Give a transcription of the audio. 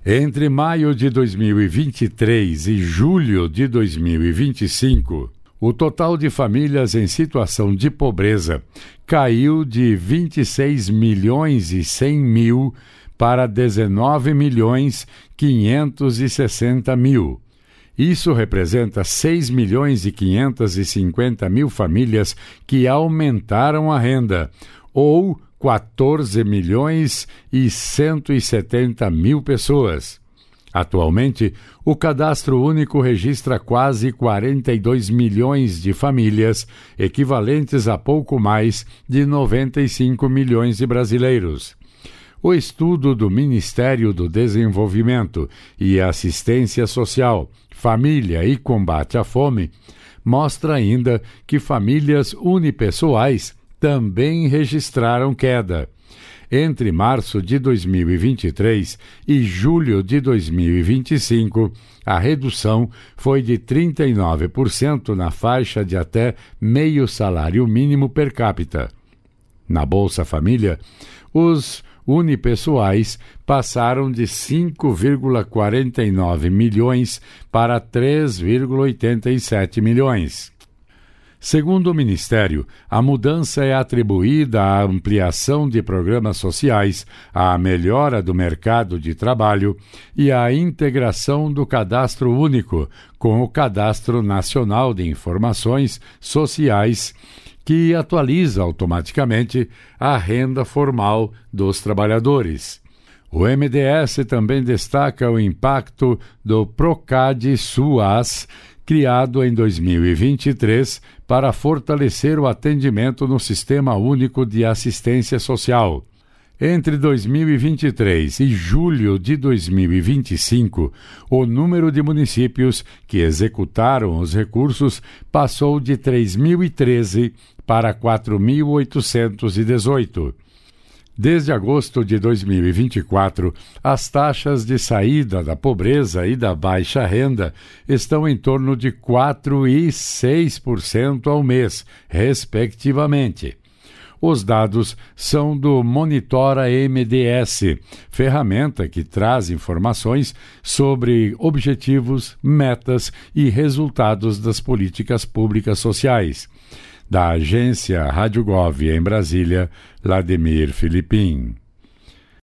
Entre maio de 2023 e julho de 2025, o total de famílias em situação de pobreza caiu de 26 milhões e 100 mil para 19 milhões 560 mil. Isso representa 6 milhões e 550 mil famílias que aumentaram a renda, ou 14 milhões e 170 mil pessoas. Atualmente, o Cadastro Único registra quase 42 milhões de famílias, equivalentes a pouco mais de 95 milhões de brasileiros. O estudo do Ministério do Desenvolvimento e Assistência Social, Família e Combate à Fome mostra ainda que famílias unipessoais também registraram queda. Entre março de 2023 e julho de 2025, a redução foi de 39% na faixa de até meio salário mínimo per capita. Na Bolsa Família, os unipessoais passaram de 5,49 milhões para 3,87 milhões. Segundo o Ministério, a mudança é atribuída à ampliação de programas sociais, à melhora do mercado de trabalho e à integração do Cadastro Único com o Cadastro Nacional de Informações Sociais, que atualiza automaticamente a renda formal dos trabalhadores. O MDS também destaca o impacto do Procad-SUAS, criado em 2023 para fortalecer o atendimento no Sistema Único de Assistência Social. Entre 2023 e julho de 2025, o número de municípios que executaram os recursos passou de 3.013 para 4.818. Desde agosto de 2024, as taxas de saída da pobreza e da baixa renda estão em torno de 4% e 6% ao mês, respectivamente. Os dados são do Monitora MDS, ferramenta que traz informações sobre objetivos, metas e resultados das políticas públicas sociais. Da agência Rádio Gov em Brasília, Vladimir Filipim.